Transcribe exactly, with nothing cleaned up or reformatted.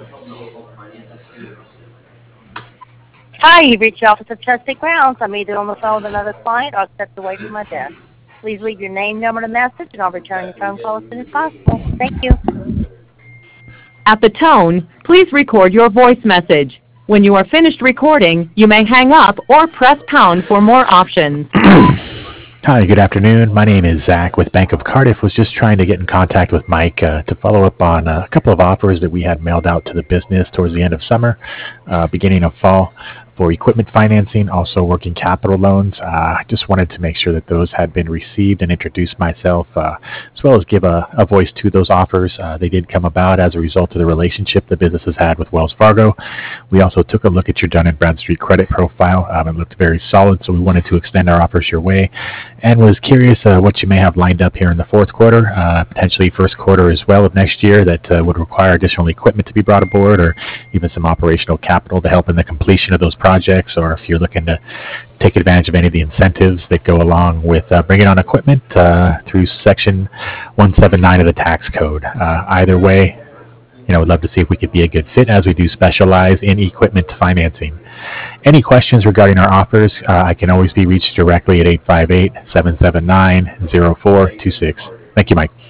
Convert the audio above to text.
Hi, you've reached the office of Chesapeake Grounds. I'm either on the phone with another client or stepped away from my desk. Please leave your name, number, and a message, and I'll return your phone call as soon as possible. Thank you. At the tone, please record your voice message. When you are finished recording, you may hang up or press pound for more options. Hi, good afternoon. My name is Zach with Bank of Cardiff. Was just trying to get in contact with Mike uh, to follow up on uh, a couple of offers that we had mailed out to the business towards the end of summer, uh, beginning of fall, for equipment financing, also working capital loans. Uh, I just wanted to make sure that those had been received and introduce myself, uh, as well as give a, a voice to those offers. Uh, they did come about as a result of the relationship the business has had with Wells Fargo. We also took a look at your Dun and Bradstreet credit profile. Um, it looked very solid, so we wanted to extend our offers your way, and was curious uh, what you may have lined up here in the fourth quarter, uh, potentially first quarter as well of next year, that uh, would require additional equipment to be brought aboard, or even some operational capital to help in the completion of those projects, or if you're looking to take advantage of any of the incentives that go along with uh, bringing on equipment uh, through Section one seventy-nine of the tax code. Uh, either way, you know, we'd love to see if we could be a good fit, as we do specialize in equipment financing. Any questions regarding our offers, uh, I can always be reached directly at eight five eight, seven seven nine, zero four two six. Thank you, Mike.